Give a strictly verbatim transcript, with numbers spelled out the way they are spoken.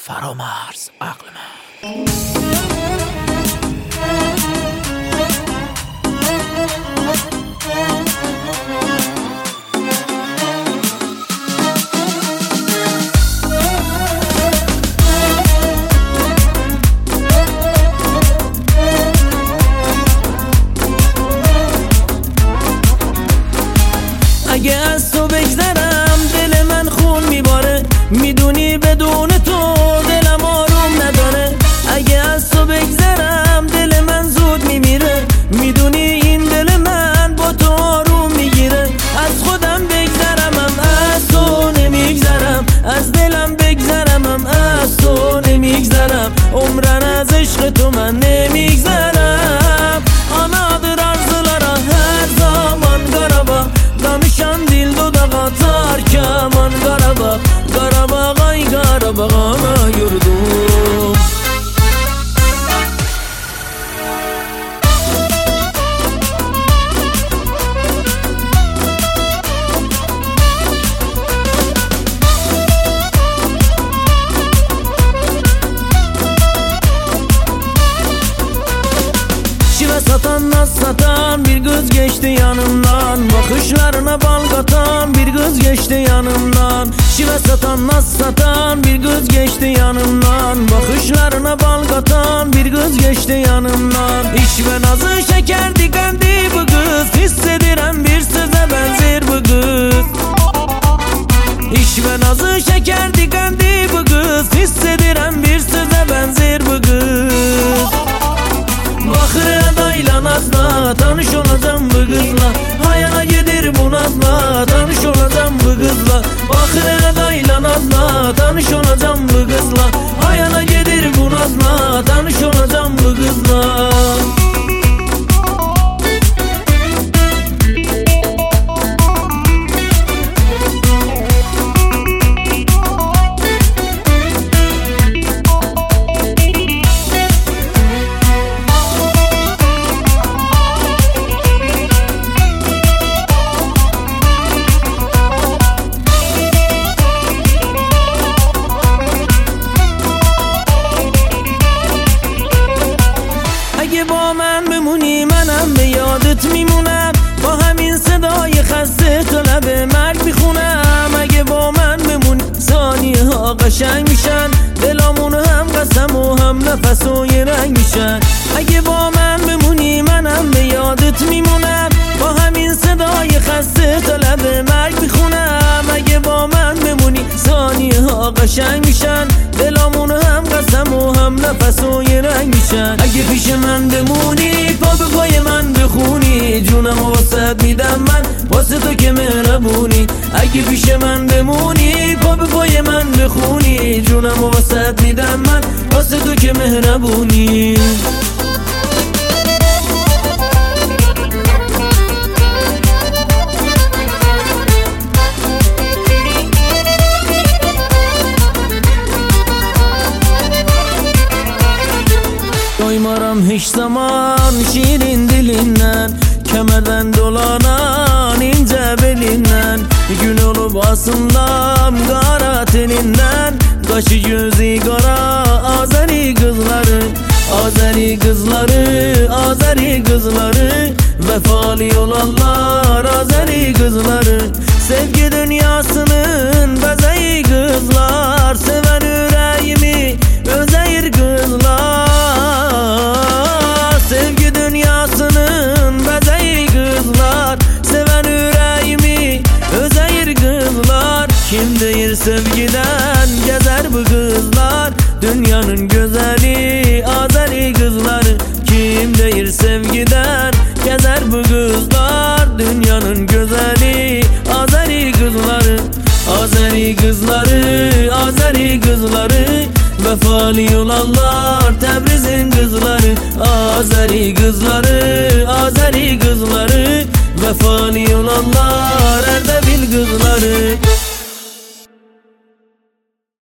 فرامرز عقل من. اگه از تو بگذرم دل من خون میباره، میدونی بدون تو دلم آروم نداره. اگه از تو بگذرم دل من زود میمیره، میدونی این دل من با تو آروم میگیره. از خودم بگذرمم از تو نمیگذرم، از دلم بگذرمم از تو نمیگذرم. عمرن از عشق تو من نمیگذرم. Anadır arzulara her zaman Qarabağ, danışan dil dodağa tarkaman Qarabağ. Qarabağ ay Qarabağ ana yurdum. Şive satan naz satan bir kız geçti yanımdan, bakışlarına bal katan bir kız geçti yanımdan. Şive satan naz satan bir kız geçti yanımdan, bakışlarına bal katan bir kız geçti yanımdan. İş ve nazı şeker dikendi bu kız, hissediren bir söze benzer bu kız. İş ve nazı şeker dikendi bu kız, hissediren bir söze benzer bu kız. Bakır adayla nazla tanış olacağım bu kızla, hayana gelir bu nazla tanış olacağım bu kızla. Bakır adayla nazla tanış olacağım bu kızla, hayana gelir bu nazla tanış olacağım bu kızla. اگه با من بمونی منم به یادت میمونم، با همین صدای خسته تو لب مرگ میخونم. اگه با من بمونی ثانیه ها قشنگ میشن، دلامون هم قسم و هم نفس و یه رنگ میشن. اگه با من بمونی منم به یادت میمونم، با همین صدای خسته تو لب مرگ میخونم. اگه با من بمونی ثانیه ها قشنگ میشن، دلامون هم قسم و هم نفس و یه رنگ میشن. اگه پیش من بمونی پا به پای من بخونی، جونم واسط میدم من واسه تو که مهربونی. اگه پیش من بمونی پا به پای من بخونی، جونم واسط میدم من واسه تو که مهربونی. Doymaram hiç zaman şirin dilinden, kemerden dolanan ince belinden. Gün olup asından kara teninden, kaşı gözü kara Azeri kızları. Azeri kızları, Azeri kızları, vefalı olanlar Azeri kızları. Sevgi dünyasının bezeyi kızlar, sever yüreğimi özeyir kızlar. Sevgi dünyasının bezeyi kızlar, seven yüreğimi özeyir kızlar. Kim değil sevgiden gezer bu kızlar, dünyanın güzeli Azeri kızları. Kim değil sevgiden gezer bu kızlar, dünyanın güzeli Azeri kızları. Azeri kızları, Azeri kızları, vefalı olanlar Tebriz'in kızları. Azeri kızları, Azeri kızları, vefalı olanlar Erdebil kızları.